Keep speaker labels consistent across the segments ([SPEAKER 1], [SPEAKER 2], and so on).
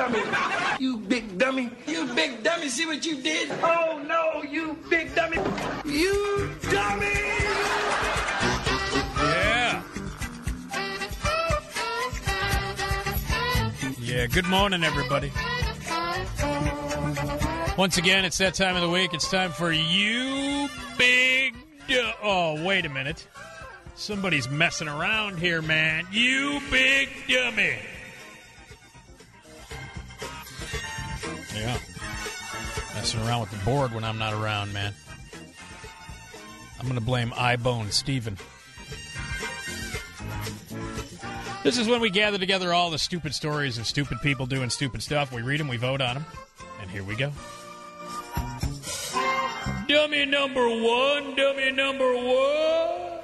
[SPEAKER 1] dummy. You big dummy. You big dummy. See what you did? Oh, no, you big dummy. You dummy.
[SPEAKER 2] Yeah. Yeah, good morning, everybody. Once again, it's that time of the week. It's time for You Big Oh, wait a minute. Somebody's messing around here, man. You big dummy. Yeah. Messing around with the board when I'm not around, man. I'm going to blame iBone Steven. This is when we gather together all the stupid stories of stupid people doing stupid stuff. We read them, we vote on them, and here we go. Dummy number one, dummy number one.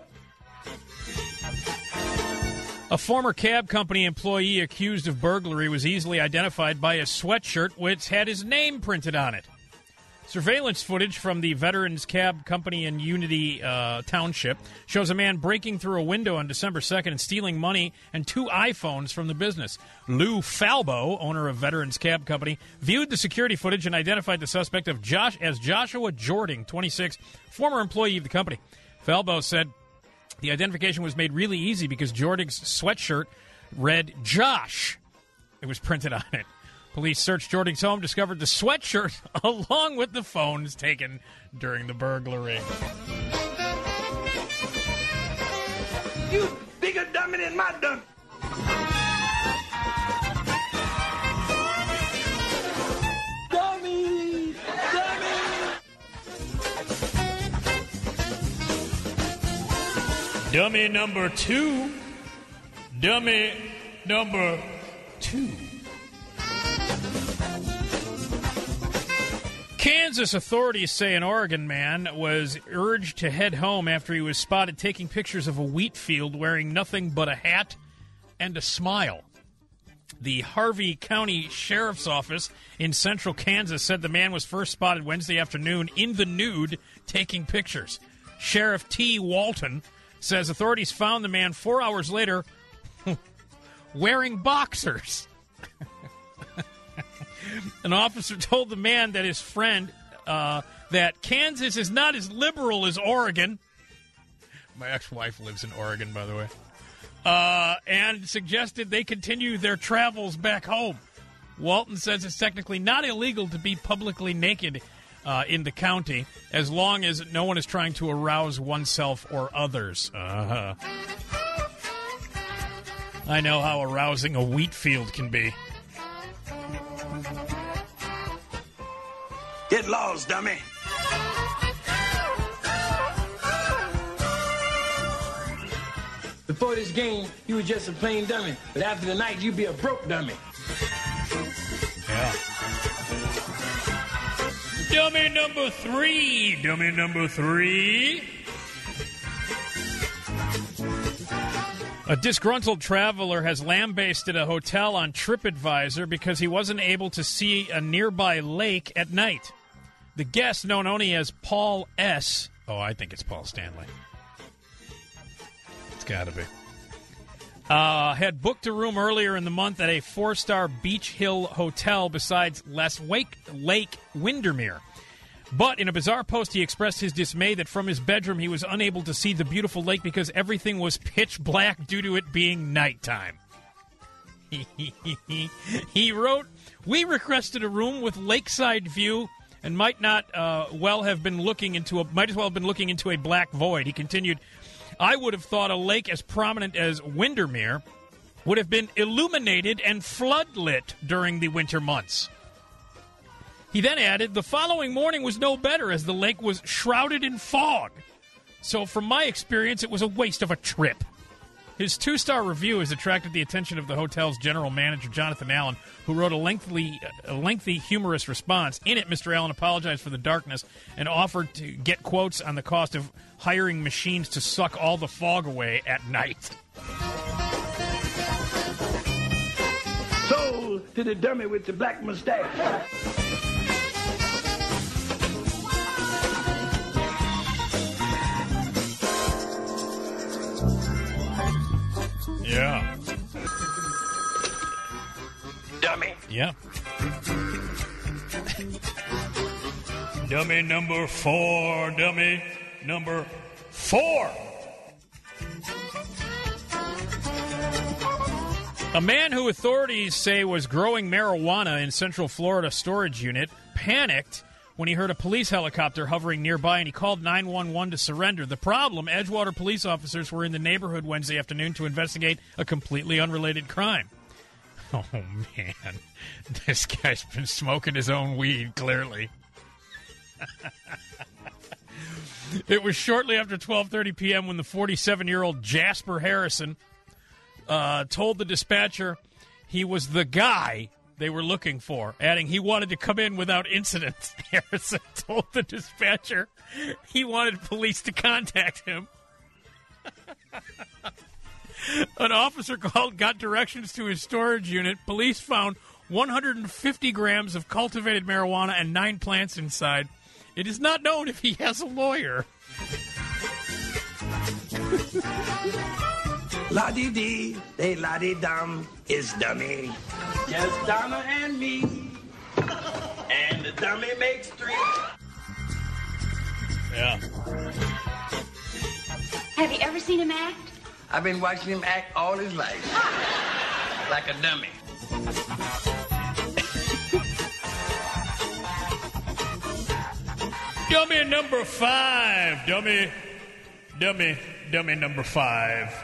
[SPEAKER 2] A former cab company employee accused of burglary was easily identified by a sweatshirt which had his name printed on it. Surveillance footage from the Veterans Cab Company in Unity Township shows a man breaking through a window on December 2nd and stealing money and 2 iPhones from the business. Lou Falbo, owner of Veterans Cab Company, viewed the security footage and identified the suspect as Joshua Jording, 26, former employee of the company. Falbo said the identification was made really easy because Jording's sweatshirt read Josh. It was printed on it. Police searched Jording's home, discovered the sweatshirt along with the phones taken during the burglary.
[SPEAKER 1] You bigger dummy than my dummy. Dummy! Dummy!
[SPEAKER 2] Dummy number 2. Dummy number 2. Kansas authorities say an Oregon man was urged to head home after he was spotted taking pictures of a wheat field wearing nothing but a hat and a smile. The Harvey County Sheriff's Office in central Kansas said the man was first spotted Wednesday afternoon in the nude taking pictures. Sheriff T. Walton says authorities found the man 4 hours later wearing boxers. An officer told the man that his friend that Kansas is not as liberal as Oregon. My ex-wife lives in Oregon, by the way. And suggested they continue their travels back home. Walton says it's technically not illegal to be publicly naked in the county as long as no one is trying to arouse oneself or others. I know how arousing a wheat field can be.
[SPEAKER 1] Get lost, dummy. Before this game, you were just a plain dummy. But after the night, you'd be a broke dummy.
[SPEAKER 2] Yeah. Dummy number 3. Dummy number 3. A disgruntled traveler has lambasted a hotel on TripAdvisor because he wasn't able to see a nearby lake at night. The guest, known only as Paul S. Oh, I think it's Paul Stanley. It's got to be. Had booked a room earlier in the month at a 4-star Beach Hill hotel besides Lake Windermere. But in a bizarre post, he expressed his dismay that from his bedroom he was unable to see the beautiful lake because everything was pitch black due to it being nighttime. He wrote, "We requested a room with lakeside view and might as well have been looking into a black void." He continued, "I would have thought a lake as prominent as Windermere would have been illuminated and floodlit during the winter months." He then added, "The following morning was no better as the lake was shrouded in fog. So from my experience, it was a waste of a trip." His 2-star review has attracted the attention of the hotel's general manager, Jonathan Allen, who wrote a lengthy, humorous response. In it, Mr. Allen apologized for the darkness and offered to get quotes on the cost of hiring machines to suck all the fog away at night.
[SPEAKER 1] Sold to the dummy with the black mustache.
[SPEAKER 2] Yeah.
[SPEAKER 1] Dummy.
[SPEAKER 2] Yeah. Dummy number 4. Dummy number 4. A man who authorities say was growing marijuana in Central Florida storage unit panicked when he heard a police helicopter hovering nearby, and he called 911 to surrender. The problem, Edgewater police officers were in the neighborhood Wednesday afternoon to investigate a completely unrelated crime. Oh, man. This guy's been smoking his own weed, clearly. It was shortly after 12:30 p.m. when the 47-year-old Jasper Harrison told the dispatcher he was the guy they were looking for, adding he wanted to come in without incident. Harrison told the dispatcher he wanted police to contact him. An officer got directions to his storage unit. Police found 150 grams of cultivated marijuana and 9 plants inside. It is not known if he has a lawyer.
[SPEAKER 1] La-dee-dee, they la-dee-dum is dummy. Just Donna and me. And the dummy makes 3.
[SPEAKER 2] Yeah.
[SPEAKER 3] Have you ever seen him act?
[SPEAKER 1] I've been watching him act all his life. Like a dummy.
[SPEAKER 2] Dummy number 5. Dummy number 5.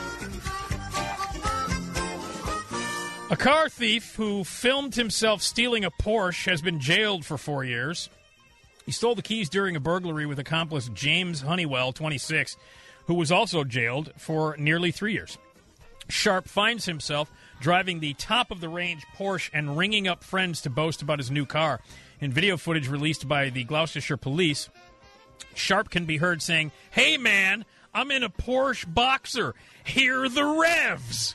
[SPEAKER 2] A car thief who filmed himself stealing a Porsche has been jailed for 4 years. He stole the keys during a burglary with accomplice James Honeywell, 26, who was also jailed for nearly 3 years. Sharp finds himself driving the top-of-the-range Porsche and ringing up friends to boast about his new car. In video footage released by the Gloucestershire Police, Sharp can be heard saying, "Hey, man, I'm in a Porsche Boxer. Hear the revs."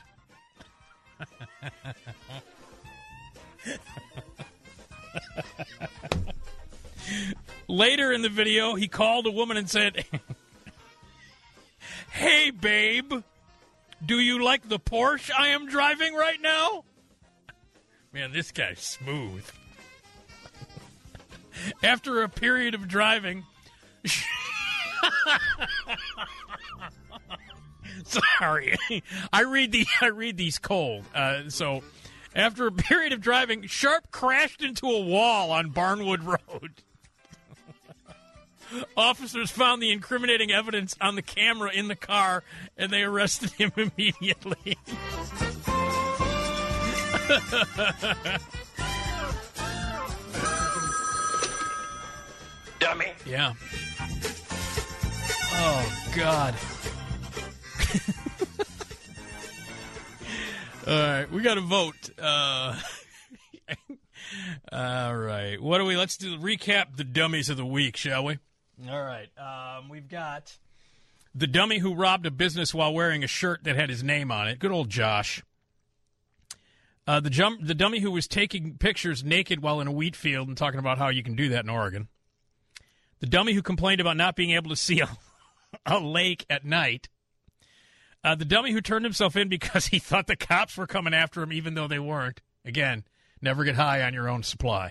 [SPEAKER 2] Later in the video, he called a woman and said, "Hey, babe, do you like the Porsche I am driving right now?" Man, this guy's smooth. After a period of driving... Sorry, I read these cold. So, after a period of driving, Sharp crashed into a wall on Barnwood Road. Officers found the incriminating evidence on the camera in the car, and they arrested him immediately.
[SPEAKER 1] Dummy.
[SPEAKER 2] Yeah. Oh, God. All right, we got to vote. All right, let's recap the dummies of the week, shall we? All right, we've got the dummy who robbed a business while wearing a shirt that had his name on it. Good old Josh. The dummy who was taking pictures naked while in a wheat field and talking about how you can do that in Oregon. The dummy who complained about not being able to see a lake at night. The dummy who turned himself in because he thought the cops were coming after him even though they weren't. Again, never get high on your own supply.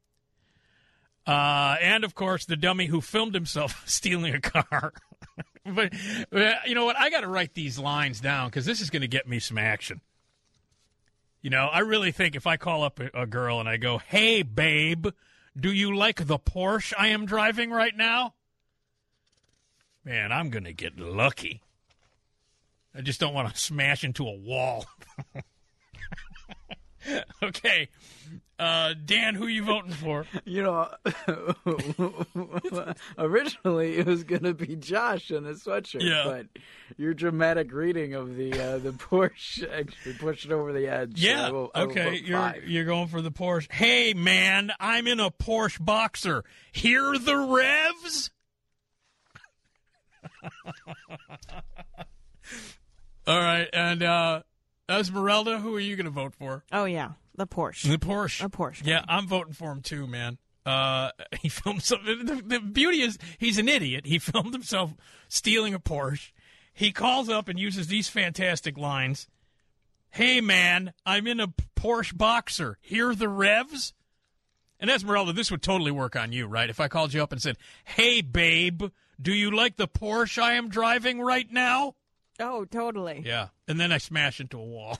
[SPEAKER 2] And, of course, the dummy who filmed himself stealing a car. But you know what? I got to write these lines down because this is going to get me some action. You know, I really think if I call up a girl and I go, "Hey, babe, do you like the Porsche I am driving right now?" Man, I'm going to get lucky. I just don't want to smash into a wall. Okay. Dan, who are you voting for?
[SPEAKER 4] You know, originally it was going to be Josh in the sweatshirt,
[SPEAKER 2] yeah.
[SPEAKER 4] But your dramatic reading of the Porsche actually pushed it over the edge.
[SPEAKER 2] Yeah,
[SPEAKER 4] so I will
[SPEAKER 2] okay,
[SPEAKER 4] vote
[SPEAKER 2] you're going for the Porsche. Hey, man, I'm in a Porsche Boxer. Hear the revs? All right, and Esmeralda, who are you going to vote for?
[SPEAKER 5] Oh, yeah, the Porsche.
[SPEAKER 2] The Porsche.
[SPEAKER 5] The Porsche.
[SPEAKER 2] Yeah, I'm voting for him too, man. He filmed something. The beauty is he's an idiot. He filmed himself stealing a Porsche. He calls up and uses these fantastic lines. hey, man, I'm in a Porsche Boxer. Hear the revs? And Esmeralda, this would totally work on you, right? If I called you up and said, hey, babe, do you like the Porsche I am driving right now?
[SPEAKER 3] Oh, totally.
[SPEAKER 2] Yeah. And then I smash into a wall.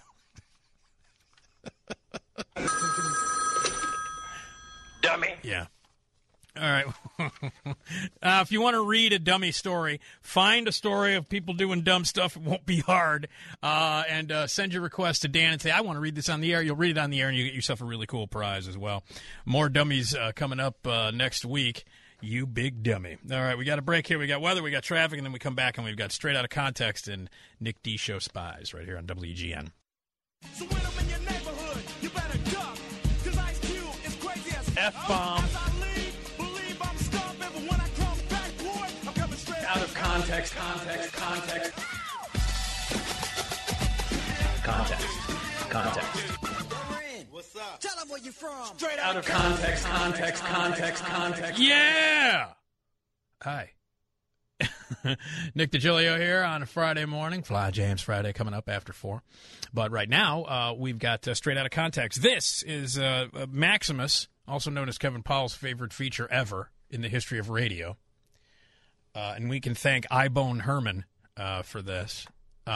[SPEAKER 1] Dummy.
[SPEAKER 2] Yeah. All right. If you want to read a dummy story, find a story of people doing dumb stuff. It won't be hard. And send your request to Dan and say, I want to read this on the air. You'll read it on the air, and you get yourself a really cool prize as well. More dummies coming up next week. You big dummy. All right, we got a break here. We got weather, we got traffic, and then we come back, and we've got Straight Outta Context and Nick D. Show Spies right here on WGN.
[SPEAKER 5] So when I'm in your neighborhood, you better duck, 'cause Ice Cube is crazy as
[SPEAKER 2] F-bomb.
[SPEAKER 5] As I leave, believe I'm stumped, but when I come back, boy, I'm coming straight
[SPEAKER 2] Out of context, context.
[SPEAKER 5] What's up? Tell them where you from.
[SPEAKER 1] Straight
[SPEAKER 2] Out of context. Yeah! Hi. Nick DiGilio here on a Friday morning. Fly James Friday coming up after 4. But right now, we've got Straight Outta Context. This is Maximus, also known as Kevin Powell's favorite feature ever in the history of radio. And we can thank iBone Herman for this.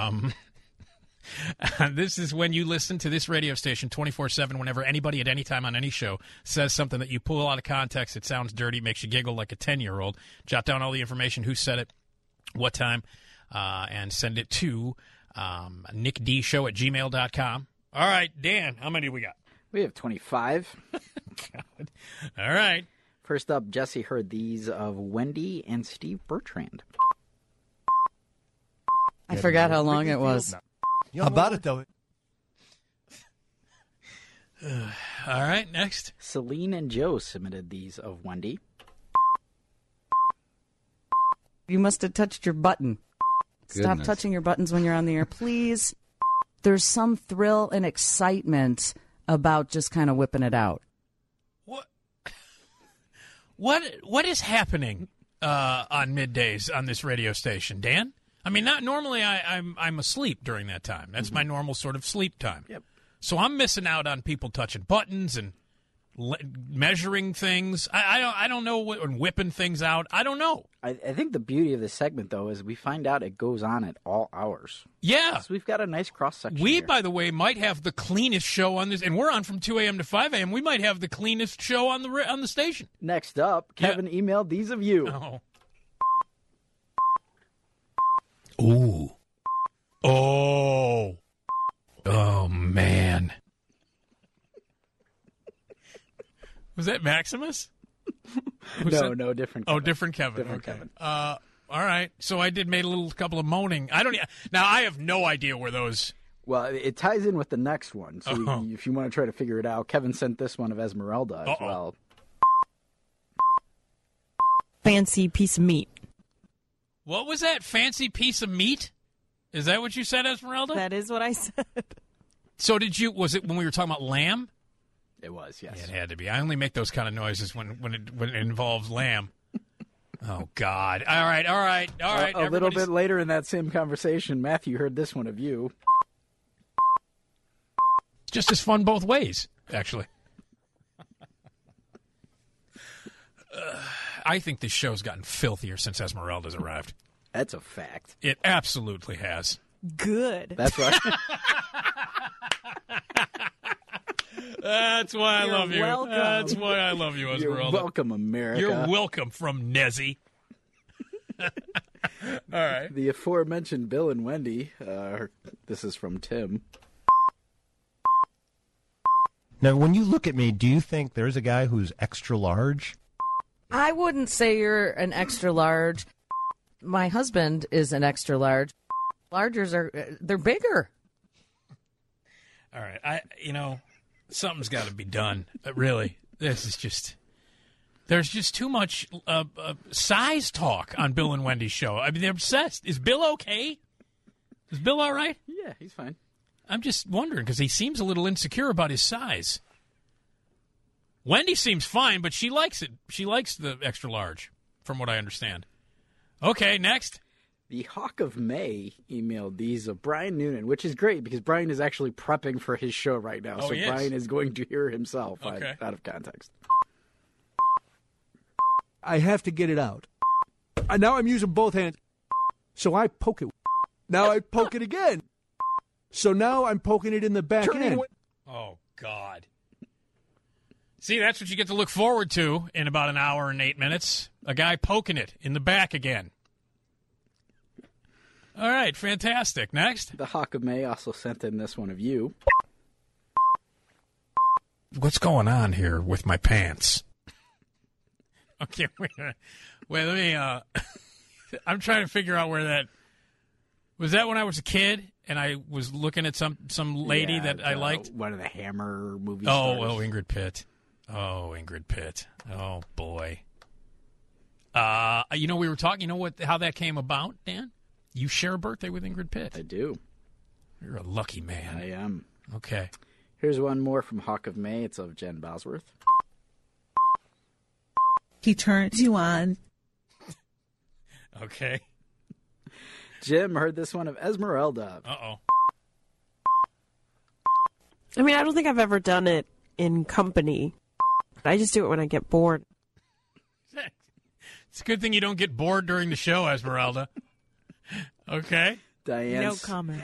[SPEAKER 2] This is when you listen to this radio station 24/7 whenever anybody at any time on any show says something that you pull out of context, it sounds dirty, makes you giggle like a 10-year-old. Jot down all the information, who said it, what time, and send it to nickdshow@gmail.com. All right, Dan, how many do we got?
[SPEAKER 4] We have 25.
[SPEAKER 2] God. All right.
[SPEAKER 4] First up, Jesse heard these of Wendy and Steve Bertrand.
[SPEAKER 3] I forgot how long it was.
[SPEAKER 6] How about it, though?
[SPEAKER 2] All right, next.
[SPEAKER 4] Celine and Joe submitted these of Wendy.
[SPEAKER 3] You must have touched your button. Stop touching your buttons when you're on the air, please. There's some thrill and excitement about just kind of whipping it out.
[SPEAKER 2] What is happening on middays on this radio station, Dan? I mean, not normally. I'm asleep during that time. That's my normal sort of sleep time.
[SPEAKER 4] Yep.
[SPEAKER 2] So I'm missing out on people touching buttons and measuring things. I don't know and whipping things out. I don't know.
[SPEAKER 4] I think the beauty of this segment, though, is we find out it goes on at all hours.
[SPEAKER 2] Yeah.
[SPEAKER 4] So we've got a nice cross-section
[SPEAKER 2] We,
[SPEAKER 4] here.
[SPEAKER 2] by the way, might have the cleanest show on this, and we're on from 2 a.m. to 5 a.m. We might have the cleanest show on the station.
[SPEAKER 4] Next up, Kevin emailed these of you.
[SPEAKER 2] Oh. Ooh. Oh. Oh, man. Was that Maximus?
[SPEAKER 4] No, different Kevin.
[SPEAKER 2] Oh, different Kevin.
[SPEAKER 4] Different
[SPEAKER 2] Okay.
[SPEAKER 4] Kevin.
[SPEAKER 2] All right. So I made a couple of moaning. Now I have no idea where those.
[SPEAKER 4] Well, it ties in with the next one. So
[SPEAKER 2] Uh-huh.
[SPEAKER 4] if you want to try to figure it out, Kevin sent this one of Esmeralda as well.
[SPEAKER 3] Fancy piece of meat.
[SPEAKER 2] What was that fancy piece of meat? Is that what you said, Esmeralda?
[SPEAKER 3] That is what I said.
[SPEAKER 2] So was it when we were talking about lamb?
[SPEAKER 4] It was, yes.
[SPEAKER 2] Yeah, it had to be. I only make those kind of noises when it involves lamb. Oh God! All right.
[SPEAKER 4] A little bit later in that same conversation, Matthew heard this one of you.
[SPEAKER 2] It's just as fun both ways, actually. I think this show's gotten filthier since Esmeralda's arrived.
[SPEAKER 4] That's a fact.
[SPEAKER 2] It absolutely has.
[SPEAKER 3] Good.
[SPEAKER 4] That's right.
[SPEAKER 2] That's why I
[SPEAKER 3] You're
[SPEAKER 2] love you.
[SPEAKER 3] welcome.
[SPEAKER 2] That's why I love you,
[SPEAKER 4] You're
[SPEAKER 2] Esmeralda.
[SPEAKER 4] welcome, America.
[SPEAKER 2] You're welcome from Nezzy. All right.
[SPEAKER 4] The aforementioned Bill and Wendy, this is from Tim.
[SPEAKER 6] Now, when you look at me, do you think there's a guy who's extra large?
[SPEAKER 3] I wouldn't say you're an extra large. My husband is an extra large. Largers they're bigger.
[SPEAKER 2] All right. Something's got to be done. Really. This is just... There's just too much size talk on Bill and Wendy's show. I mean, they're obsessed. Is Bill okay? Is Bill all right?
[SPEAKER 4] Yeah, he's fine.
[SPEAKER 2] I'm just wondering because he seems a little insecure about his size. Wendy seems fine, but she likes it. She likes the extra large, from what I understand. Okay, next.
[SPEAKER 4] The Hawk of May emailed these of Brian Noonan, which is great because Brian is actually prepping for his show right now.
[SPEAKER 2] Oh,
[SPEAKER 4] so
[SPEAKER 2] he is?
[SPEAKER 4] Brian is going to hear himself
[SPEAKER 2] Okay.
[SPEAKER 4] out of context.
[SPEAKER 7] I have to get it out. Now I'm using both hands. So I poke it. Now I poke it again. So now I'm poking it in the back end.
[SPEAKER 2] Oh, God. See, that's what you get to look forward to in about an hour and 8 minutes. A guy poking it in the back again. All right, fantastic. Next.
[SPEAKER 4] The Hawk of May also sent in this one of you.
[SPEAKER 2] What's going on here with my pants? Okay, wait, let me, I'm trying to figure out where that, was that when I was a kid and I was looking at some lady that I liked?
[SPEAKER 4] One of the Hammer movie
[SPEAKER 2] Oh,
[SPEAKER 4] stars.
[SPEAKER 2] Ingrid Pitt. Oh, Ingrid Pitt. Oh, boy. We were talking, how that came about, Dan? You share a birthday with Ingrid Pitt.
[SPEAKER 4] I do.
[SPEAKER 2] You're a lucky man.
[SPEAKER 4] I am.
[SPEAKER 2] Okay.
[SPEAKER 4] Here's one more from Hawk of May. It's of Jen Bosworth.
[SPEAKER 8] He turns you on.
[SPEAKER 2] Okay.
[SPEAKER 4] Jim heard this one of Esmeralda.
[SPEAKER 2] Uh-oh.
[SPEAKER 9] I mean, I don't think I've ever done it in company. I just do it when I get bored.
[SPEAKER 2] It's a good thing you don't get bored during the show, Esmeralda. Okay.
[SPEAKER 9] No comment.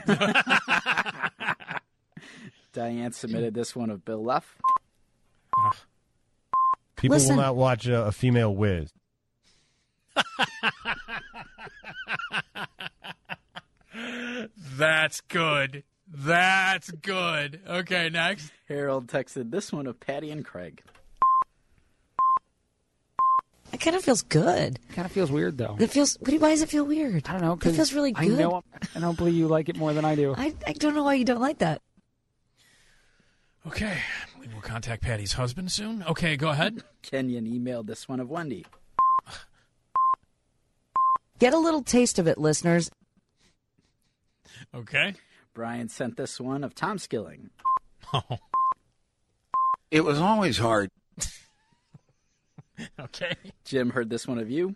[SPEAKER 4] Diane submitted this one of Bill Leff.
[SPEAKER 6] People
[SPEAKER 3] Listen.
[SPEAKER 6] will not watch a female whiz.
[SPEAKER 2] That's good. That's good. Okay, next.
[SPEAKER 4] Harold texted this one of Patty and Craig.
[SPEAKER 3] It kind of feels good.
[SPEAKER 4] Kind of feels weird, though.
[SPEAKER 3] It feels. Why does it feel weird?
[SPEAKER 4] I don't know.
[SPEAKER 3] It feels really good.
[SPEAKER 4] I don't believe you like it more than I do.
[SPEAKER 3] I don't know why you don't like that.
[SPEAKER 2] Okay. We will contact Patty's husband soon. Okay, go ahead.
[SPEAKER 4] Kenyon emailed this one of Wendy.
[SPEAKER 3] Get a little taste of it, listeners.
[SPEAKER 2] Okay.
[SPEAKER 4] Brian sent this one of Tom Skilling.
[SPEAKER 2] Oh.
[SPEAKER 1] It was always hard.
[SPEAKER 2] Okay.
[SPEAKER 4] Jim heard this one of you.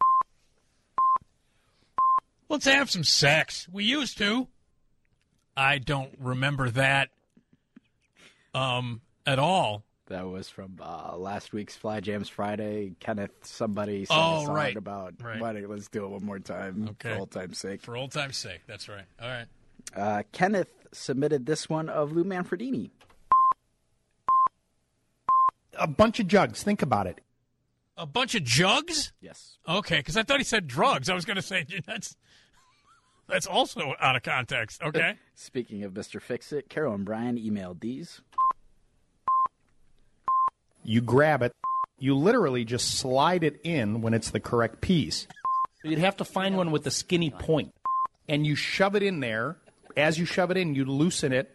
[SPEAKER 2] Let's have some sex. We used to. I don't remember that at all.
[SPEAKER 4] That was from last week's Fly Jams Friday. Kenneth, somebody sent a song
[SPEAKER 2] right.
[SPEAKER 4] about
[SPEAKER 2] Right.
[SPEAKER 4] let's do it one more time
[SPEAKER 2] Okay.
[SPEAKER 4] for old time's sake.
[SPEAKER 2] For old time's sake. That's right. All right.
[SPEAKER 4] Kenneth submitted this one of Lou Manfredini.
[SPEAKER 10] A bunch of jugs. Think about it.
[SPEAKER 2] A bunch of jugs?
[SPEAKER 4] Yes.
[SPEAKER 2] Okay, because I thought he said drugs. I was going to say that's also out of context. Okay.
[SPEAKER 4] Speaking of Mr. Fix-It, Carol and Brian emailed these.
[SPEAKER 10] You grab it. You literally just slide it in when it's the correct piece. You'd have to find one with the skinny point. And you shove it in there. As you shove it in, you loosen it.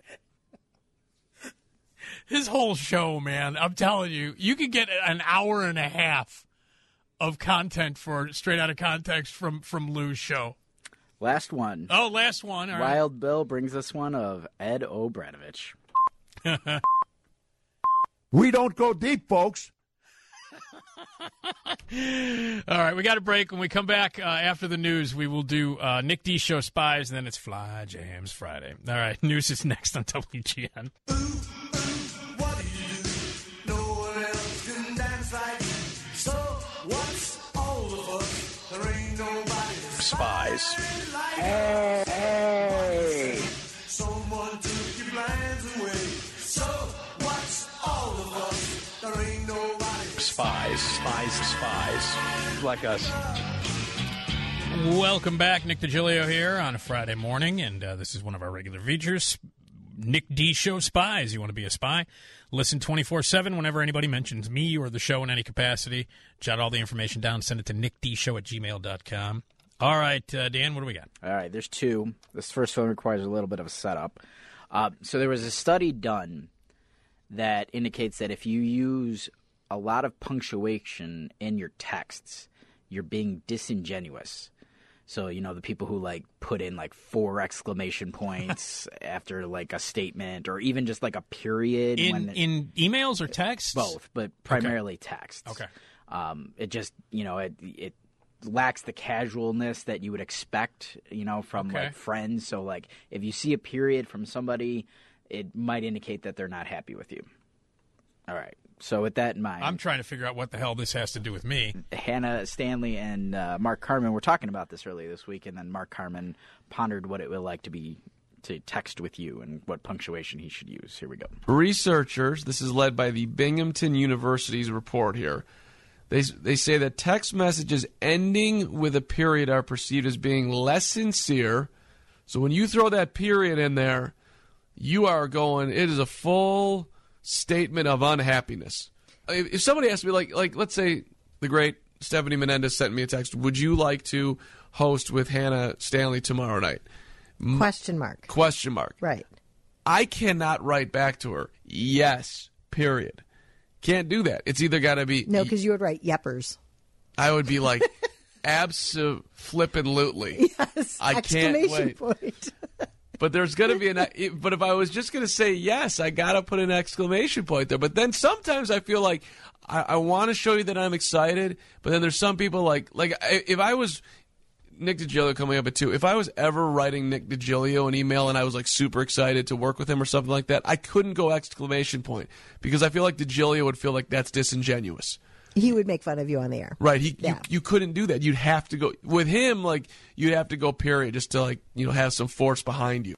[SPEAKER 2] His whole show, man, I'm telling you, you could get an hour and a half of content for straight out of context from Lou's show.
[SPEAKER 4] Last one.
[SPEAKER 2] Oh, last one. All right.
[SPEAKER 4] Wild Bill brings us one of Ed O'Branovich.
[SPEAKER 7] We don't go deep, folks.
[SPEAKER 2] All right, we got a break. When we come back after the news, we will do Nick D Show Spies, and then it's Fly Jams Friday. All right, news is next on WGN.
[SPEAKER 5] What do you do? No one else can dance like you. So what's all of us? There ain't nobody
[SPEAKER 1] Spies.
[SPEAKER 5] like
[SPEAKER 4] Hey!
[SPEAKER 5] someone took your plans away. So what's all of us? There ain't nobody
[SPEAKER 1] Spies like us.
[SPEAKER 2] Welcome back. Nick DiGilio here on a Friday morning, and this is one of our regular features, Nick D Show Spies. You want to be a spy? Listen 24/7 whenever anybody mentions me or the show in any capacity. Jot all the information down. Send it to nickdshow@gmail.com. All right, Dan, what do we got?
[SPEAKER 4] All right, there's two. This first one requires a little bit of a setup. So there was a study done that indicates that if you use a lot of punctuation in your texts, you're being disingenuous. So, the people who put in 4 exclamation points after a statement, or even just a period.
[SPEAKER 2] In emails or texts?
[SPEAKER 4] Both, but primarily text.
[SPEAKER 2] Okay.
[SPEAKER 4] It just, it lacks the casualness that you would expect, from like friends. So like if you see a period from somebody, it might indicate that they're not happy with you. All right. So with that in mind,
[SPEAKER 2] I'm trying to figure out what the hell this has to do with me.
[SPEAKER 4] Hannah Stanley and Mark Carman were talking about this earlier this week, and then Mark Carman pondered what it would like to text with you and what punctuation he should use. Here we go.
[SPEAKER 11] Researchers, this is led by the Binghamton University's report here. They say that text messages ending with a period are perceived as being less sincere. So when you throw that period in there, you are going, it is a full statement of unhappiness. If somebody asked me, like let's say the great Stephanie Menendez sent me a text, would you like to host with Hannah Stanley tomorrow night?
[SPEAKER 12] Question mark.
[SPEAKER 11] Question mark.
[SPEAKER 12] Right.
[SPEAKER 11] I cannot write back to her, yes, period. Can't do that. It's either got to be...
[SPEAKER 12] No, because you would write yeppers.
[SPEAKER 11] I would be like, abso-flippin'-lutely.
[SPEAKER 12] Yes,
[SPEAKER 11] I can't wait.
[SPEAKER 12] Point.
[SPEAKER 11] But there's going to be but if I was just going to say yes, I got to put an exclamation point there. But then sometimes I feel like I want to show you that I'm excited, but then there's some people like if I was Nick DiGilio coming up at 2, if I was ever writing Nick DiGilio an email and I was like super excited to work with him or something like that, I couldn't go exclamation point because I feel like DiGilio would feel like that's disingenuous.
[SPEAKER 12] He would make fun of you on the air.
[SPEAKER 11] Right. You couldn't do that. You'd have to go with him. Like you'd have to go period just to have some force behind you.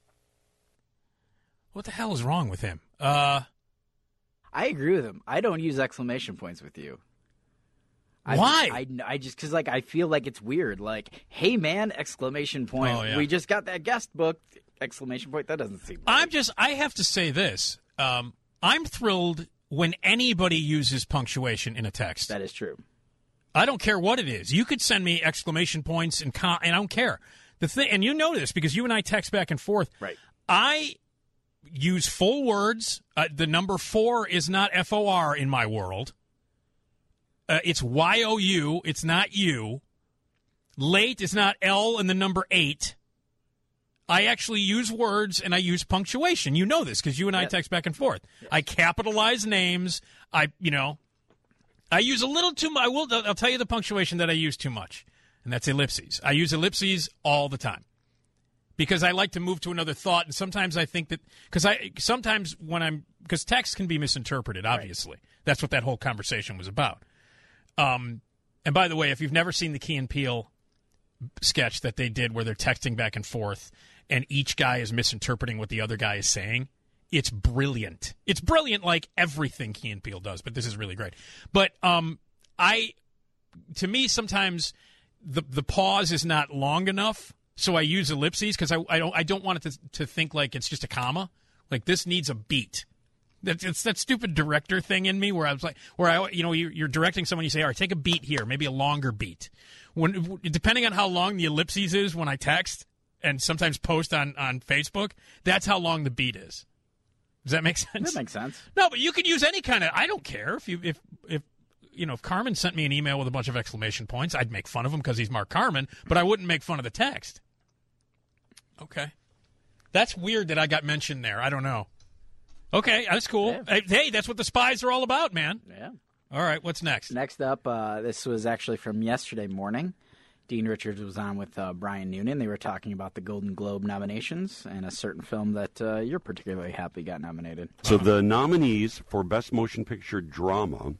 [SPEAKER 2] What the hell is wrong with him?
[SPEAKER 4] I agree with him. I don't use exclamation points with you.
[SPEAKER 2] Why?
[SPEAKER 4] I just because I feel like it's weird. Like, hey man! Exclamation point.
[SPEAKER 2] Oh, yeah.
[SPEAKER 4] We just got that guest booked! Exclamation point. That doesn't seem right.
[SPEAKER 2] I have to say this. I'm thrilled when anybody uses punctuation in a text.
[SPEAKER 4] That is true.
[SPEAKER 2] I don't care what it is. You could send me exclamation points and I don't care. The thing, and you know this because you and I text back and forth.
[SPEAKER 4] Right.
[SPEAKER 2] I use full words. The number 4 is not FOR in my world. It's YOU. It's not you. Late is not L and the number 8. I actually use words and I use punctuation. You know this because you and I text back and forth. Yes. I capitalize names. I use a little too much. I'll tell you the punctuation that I use too much, and that's ellipses. I use ellipses all the time because I like to move to another thought, and sometimes I think that because text can be misinterpreted. Obviously, right. That's what that whole conversation was about. And by the way, if you've never seen the Key and Peele sketch that they did where they're texting back and forth and each guy is misinterpreting what the other guy is saying, it's brilliant. It's brilliant like everything Key and Peele does, but this is really great. But to me, sometimes the pause is not long enough, so I use ellipses because I don't want it to think like it's just a comma. Like this needs a beat. It's that stupid director thing in me where you're directing someone, you say, all right, take a beat here, maybe a longer beat. Depending on how long the ellipses is when I text and sometimes post on Facebook, that's how long the beat is. Does that make sense?
[SPEAKER 4] That makes sense.
[SPEAKER 2] No, but you could use any kind of. I don't care if Carmen sent me an email with a bunch of exclamation points, I'd make fun of him because he's Mark Carman, but I wouldn't make fun of the text. Okay, that's weird that I got mentioned there. I don't know. Okay, that's cool. Yeah. Hey, that's what the spies are all about, man.
[SPEAKER 4] Yeah.
[SPEAKER 2] All right, what's next?
[SPEAKER 4] Next up, this was actually from yesterday morning. Dean Richards was on with Brian Noonan. They were talking about the Golden Globe nominations and a certain film that you're particularly happy got nominated.
[SPEAKER 13] So the nominees for Best Motion Picture Drama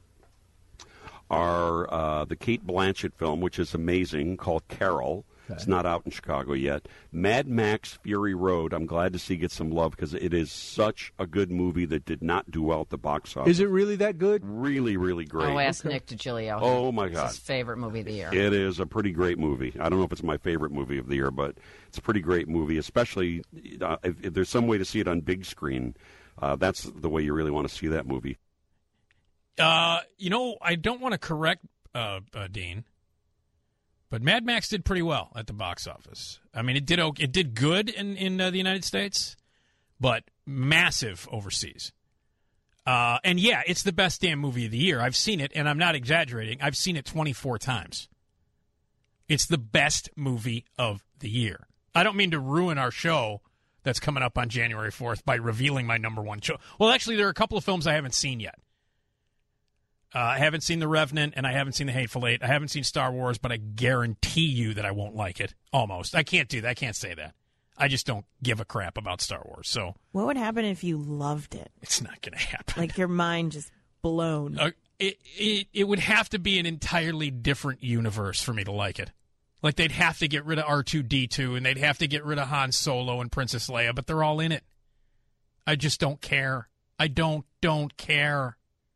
[SPEAKER 13] are the Cate Blanchett film, which is amazing, called Carol. Okay. It's not out in Chicago yet. Mad Max Fury Road, I'm glad to see get some love because it is such a good movie that did not do well at the box office.
[SPEAKER 7] Is it really that good?
[SPEAKER 13] Really, really great.
[SPEAKER 14] Oh, ask Nick DiGilio.
[SPEAKER 13] Oh, my God.
[SPEAKER 14] It's his favorite movie of the year.
[SPEAKER 13] It is a pretty great movie. I don't know if it's my favorite movie of the year, but it's a pretty great movie, especially if there's some way to see it on big screen. That's the way you really want to see that movie.
[SPEAKER 2] I don't want to correct Dean, but Mad Max did pretty well at the box office. I mean, it did good in the United States, but massive overseas. And yeah, it's the best damn movie of the year. I've seen it, and I'm not exaggerating. I've seen it 24 times. It's the best movie of the year. I don't mean to ruin our show that's coming up on January 4th by revealing my number one show. Well, actually, there are a couple of films I haven't seen yet. I haven't seen The Revenant, and I haven't seen The Hateful Eight. I haven't seen Star Wars, but I guarantee you that I won't like it. Almost. I can't do that. I can't say that. I just don't give a crap about Star Wars. So
[SPEAKER 9] what would happen if you loved it?
[SPEAKER 2] It's not going to happen.
[SPEAKER 9] Like your mind just blown.
[SPEAKER 2] It would have to be an entirely different universe for me to like it. Like they'd have to get rid of R2-D2, and they'd have to get rid of Han Solo and Princess Leia, but they're all in it. I just don't care. I don't care.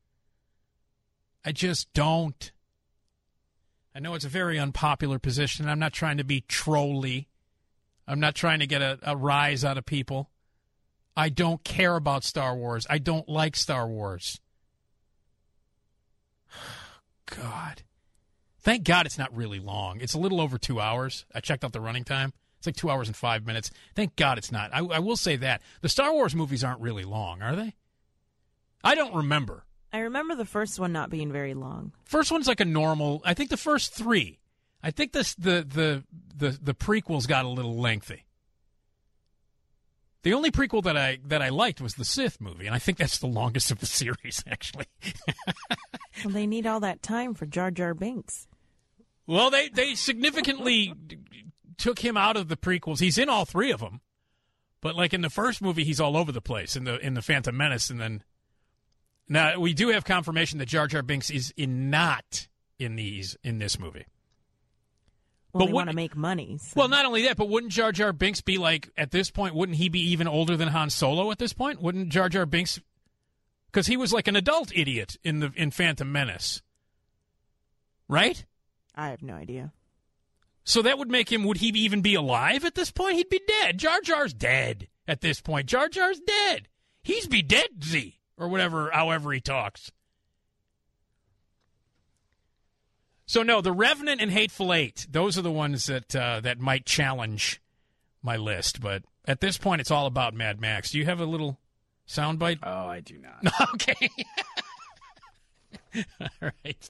[SPEAKER 2] I just don't. I know it's a very unpopular position. I'm not trying to be trolly. I'm not trying to get a rise out of people. I don't care about Star Wars. I don't like Star Wars. God. Thank God it's not really long. It's a little over 2 hours. I checked out the running time. It's like 2 hours and 5 minutes. Thank God it's not. I will say that. The Star Wars movies aren't really long, are they? I don't remember.
[SPEAKER 9] I remember the first one not being very long.
[SPEAKER 2] First one's like a normal. I think the first three. I think the prequels got a little lengthy. The only prequel that I liked was the Sith movie, and I think that's the longest of the series, actually.
[SPEAKER 9] Well, they need all that time for Jar Jar Binks.
[SPEAKER 2] Well, they significantly took him out of the prequels. He's in all three of them, but like in the first movie, he's all over the place in the Phantom Menace, and then. Now, we do have confirmation that Jar Jar Binks is not in this movie.
[SPEAKER 9] Well, they want to make money. So.
[SPEAKER 2] Well, not only that, but wouldn't Jar Jar Binks be like, at this point, wouldn't he be even older than Han Solo at this point? Wouldn't Jar Jar Binks, because he was like an adult idiot in Phantom Menace, right?
[SPEAKER 9] I have no idea.
[SPEAKER 2] So that would make him, would he even be alive at this point? He'd be dead. Jar Jar's dead at this point. Jar Jar's dead. He's be dead, Z. Or whatever, however he talks. So no, The Revenant and Hateful Eight, those are the ones that might challenge my list. But at this point, it's all about Mad Max. Do you have a little soundbite?
[SPEAKER 4] Oh, I do not.
[SPEAKER 2] Okay. All right.